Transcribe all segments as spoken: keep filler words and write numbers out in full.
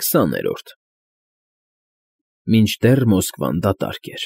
Քսաներորդ Մինչդեռ Մոսկվան դատարկ էր։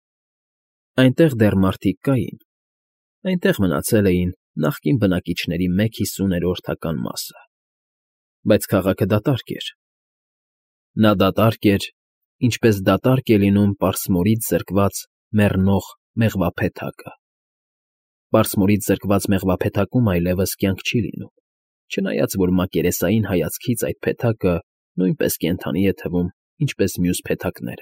Այնտեղ դեռ մարդիկ կային, այնտեղ մնացել էին նախկին բնակիչների մեկ հիսուներորդական մասը, բայց քաղաքը դատարկ էր։ Նա դատարկ էր, ինչպես դատարկ է լինում պարսմորից զրկված մեռնող մեղվափեթակը։ Պարսմորից զրկված մեղվափեթակում այլևս կյանք չի լինում, չնայած որ մակերեսային հայացքից այդ փեթակը նույնպես կենդանի է թվում, ինչպես մյուս փեթակները։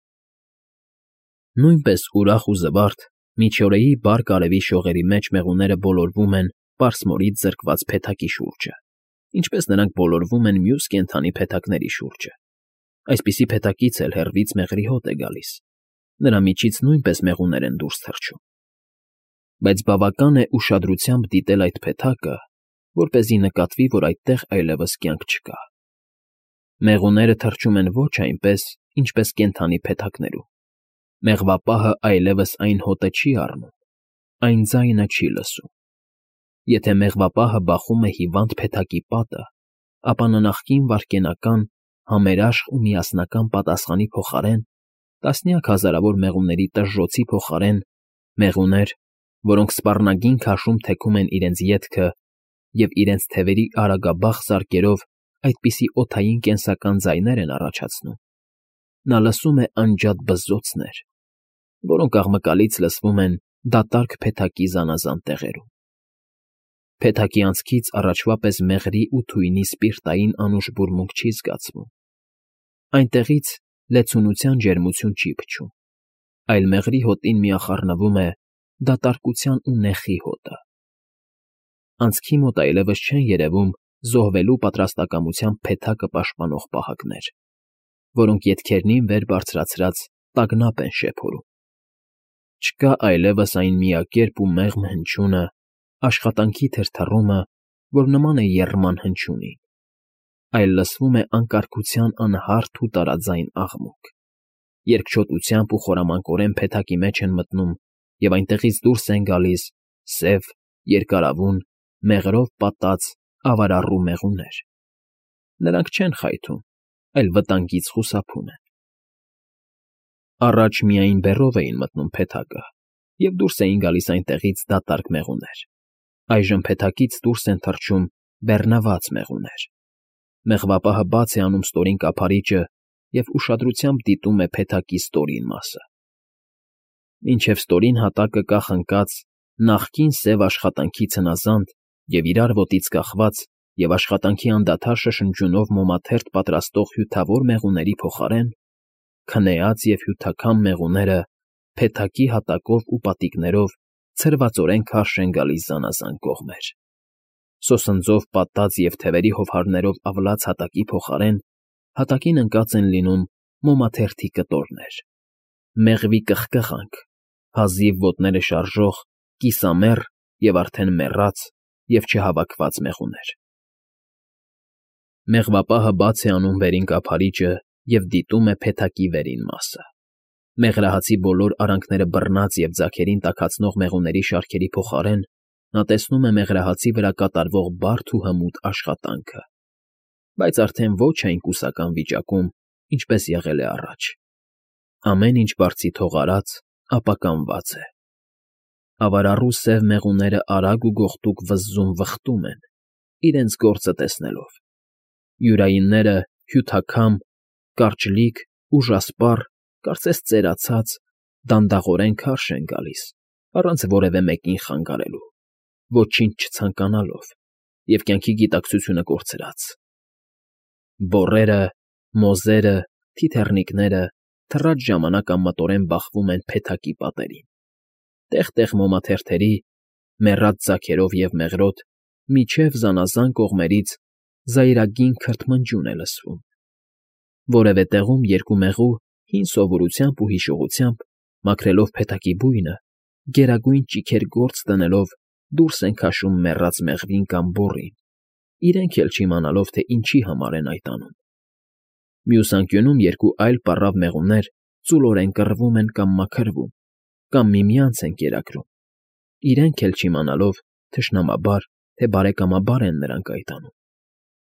Նույնպես ուրախ ու զվարթ միջօրեի բարկ արևի շողերի մեջ մեղուները բոլորվում են պարսմորից զրկված փեթակի շուրջը, ինչպես նրանք բոլորվում են մյուս կենդանի փեթակների շուրջը։ Այսպիսի փեթակից էլ հեռվից մեղրի հոտ է գալիս, նրա միջից նույնպես մեղուներ են դուրս թռչում։ Բայց բավական է ուշադրությամբ դիտել այդ փեթակը, որպեսզի նկատվի, որ այդտեղ այլևս կյանք չկա։ Մեղուները թռչում են ոչ այնպես, ինչպես կենդանի փեթակներում։ Մեղվապահը այլևս այն հոտը չի առնում, այն ձայնը չի լսում։ Եթե մեղվապահը բախում է հիվանդ փեթակի պատը, ապա նա նախկին վայրկենական, համերաշխ ու միասնական պատասխանի փոխարեն, տասնյակ հազարավոր մեղուների տժժոցի փոխարեն, մեղուներ, որոնք սպառնագին քաշում թեքում են իրենց ետքը և իրենց թևերի արագաբախ զարկերով այդպիսի օդային կենսական ձայներ են առաջացնում, նա լսում է անջատ բզզոցներ, որոնք աղմկալից լսվում են դատարկ փեթակի զանազան տեղերում։ Փեթակի անցքից առաջվա պես մեղրի ու թույնի սպիրտային անուշ բուրմունք չի զգացվում։ Այնտեղից լեցունության ջերմություն չի փչում, այլ մեղրի հոտին միախառնվում է դատարկության ու նեխի հոտը։ Անցքի մոտ այլևս չեն երևում զոհվելու պատրաստակամությամբ փեթակը պաշտպանող պահակներ, որոնք ետքերնին վեր բարձրացրած տագնապ են շեփորում։ Չկա այլևս այն միակերպ ու մեղմ հնչյունը, աշխատանքի թրթռումը, որ նման է եռման հնչյունին, այլ լսվում է անկարգության անհարթ ու տարաձայն աղմուկ։ Երկչոտությամբ ու խորամանկորեն փեթակի մեջ են մտնում և այնտեղից դուրս են գալիս սև, երկարավուն, մեղրով պատած ավարառու մեղուներ։ Նրանք չեն խայթում, այլ վտանգից խուսափում են։ Առաջ միայն բեռով էին մտնում փեթակը, և դուրս էին գալիս այնտեղից դատարկ մեղուներ։ Այժմ փեթակից դուրս են թռչում բեռնված մեղուներ։ Մեղվապահը բաց է անում ստորին կափարիչը և ուշադրությամբ դիտում է փեթակի ստորին մասը։ Մինչև ստորին հատակը կա խնկած նախկին սև աշխատանքի ցնազանդ և իրար ոտից կախված և աշխատանքի անդադար շշնջյունով մոմաթերթ պատրաստող հյութավոր մեղուների փոխարեն, քնեած և հյութաքամ մեղուները փեթակի հատակով ու պատիկներով ցրվածորեն քարշ են գալիս զանազան կողմեր։ Սոսնձով պատած և թևերի հովհարներով ավլած հատակի փոխարեն հատակին ընկած են լինում մոմաթերթի կտորներ, մեղվի կխկղանք, հազիվ ոտները շարժող, կիսամեռ և արդեն մեռած և չհավաքված մեղուներ։ Մեղվապահը բաց է անում վերին կափարիչը և դիտում է փեթակի վերին մասը։ Մեղրահացի բոլոր արանքները բռնած և ձագերին տաքացնող մեղուների շարքերի փոխարեն նա տեսնում է մեղրահացի վրա կատարվող բարդ ու հմուտ աշխատանքը, բայց արդեն ոչ այն կուսական վիճակում, ինչպես եղել է առաջ։ Ամեն ինչ բարձիթող արած, ապականված է։ Ավարառու սև մեղուները արագ ու գողտուկ վզզում֊վխտում են, իրենց գործը տեսնելով։ Յուրայինները հյութաքամ, կարճլիկ, ուժասպառ, կարծես ծերացած, դանդաղորեն քարշ են գալիս, առանց որևէ մեկին խանգարելու, ոչինչ չցանկանալով և կյանքի գիտակցությունը կորցրած։ Բոռերը, մոզերը, թիթեռնիկները թռած ժամանակ անմտորեն բախվում են փեթակի պատերին։ Տեղ֊տեղ մոմաթերթերի, մեռած ձագերով և մեղրոտ, միջև զանազան կողմերից զայրագին քրթմնջյուն է լսվում։ Որևէ տեղում երկու մեղու, հին սովորությամբ ու հիշողությամբ, մաքրելով փեթակի բույնը, գերագույն ճիգեր գործ դնելով դուրս են քաշում մեռած մեղրին կամ բոռին, իրենք էլ չիմանալով, թե ինչի համար են այդ անում։ Մյուս անկյունում երկու այլ պառավ մեղուներ ծուլորեն կռվում են կամ մաքրվում, կամ միմյանց են կերակրում, իրենք էլ չիմանալով թշնամաբար, թե բարեկամաբար են նրանք այդ անում։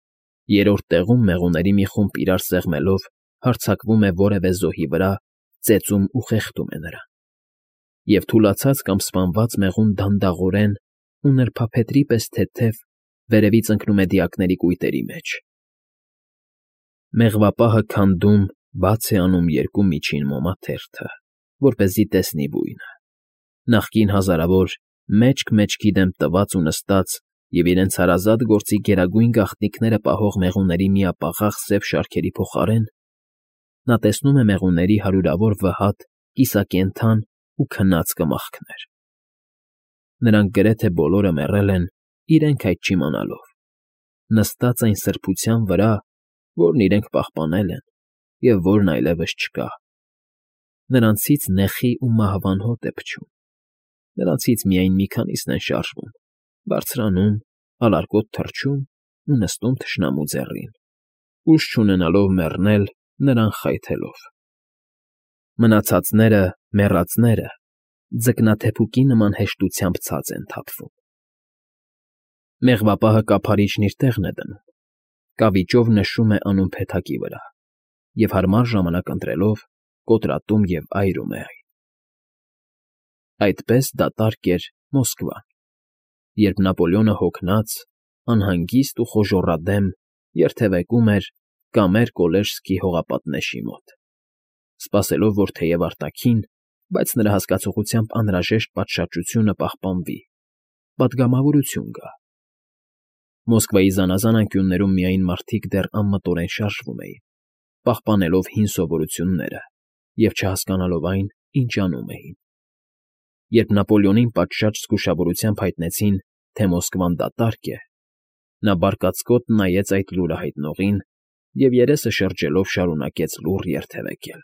Երրորդ տեղում մեղուների մի խումբ իրար սեղմելով հարձակվում է որևէ զոհի վրա, ծեծում ու խեղդում է նրան։ Եվ թուլացած կամ սպանված մեղուն դանդաղորեն ու նրբափետրի պես թեթև վերևից ընկնում է դիակների կույտերի մեջ։ Մեղվապահը քանդում, բաց է անում երկու միջին մոմաթերթը, որպեսզի տեսնի բույնը։ Նախկին հազարավոր մեջք֊մեջքի դեմ տված ու նստած և իրենց հարազատ գործի գերագույն գաղտնիքները պահող մեղուների միապաղաղ սև շարքերի փոխարեն նա տեսնում է մեղուների հարյուրավոր վհատ, կիսակենդան ու քնած կմախքներ։ Նրանք գրեթե բոլորը մեռել են, իրենք այդ չիմանալով, նստած այն սրբության վրա, որն իրենք պահպանել են և որն այլևս չկա։ Նրանցից նեխի ու մահվան հոտ է փչում, նրանցից միայն մի քանիսն են շարժվում, բարձրանում, ալարկոտ թռչում ու նստում թշնամու ձեռին, ուժ չունենալով մեռնել նրան խայթելով։ Մնացածները, մեռածները, ձկնաթեփուկի նման հեշտությամբ ցած են թափվում։ Մեղվապահը կափարիչն իր տեղն է դնում, կավիճով նշում է անուն փեթակի վրա և հարմար ժամանակ ընտրելով կոտրատում և այրում է այն։ Այդպես դատարկ էր Մոսկվան, երբ Նապոլեոնը հոգնած, անհանգիստ ու խոժոռադեմ երթևեկում էր Կամեր֊Կոլեժսկի հողապատնեշի մոտ, սպասելով, որ թեև արտաքին, բայց նրա հասկացողությամբ անհրաժեշտ պատշաճությունը պահպանվի, պատգամավորություն գա։ Մոսկվայի զանազան անկյուններում միայն մարդիկ դեռ անմտորեն շարժվում էին, պահպանելով հին սովորությունները և չհասկանալով այն, ինչ անում էին։ Երբ Նապոլեոնին պատշաճ զգուշավորությամբ հայտնեցին, թե Մոսկվան դատարկ է, նա բարկացկոտ նայեց այդ լուրը հայտնողին և երեսը շրջելով շարունակեց լուռ երթևեկել։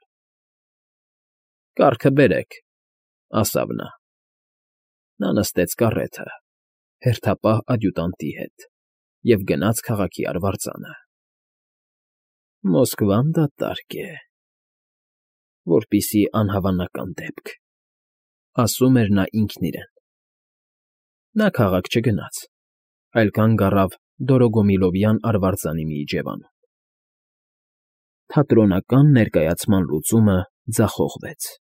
֊ Կառքը բերեք, ֊ ասավ նա։ Նա նստեց կառեթը, հերթապահ ադյուտանտի հետ և գնաց քաղաքի արվարձանը։ Մոսկվան դատարկ է, որպիսի անհավանական դեպք, ֊ ասում էր նա ինքն իրեն։ Նա քաղաք չգնաց, այլ կանգ առավ Դորոգոմիլովյան արվարձանի մի իջևանում։ Թատրոնական ներկայացման լուծումը ձախողվեց։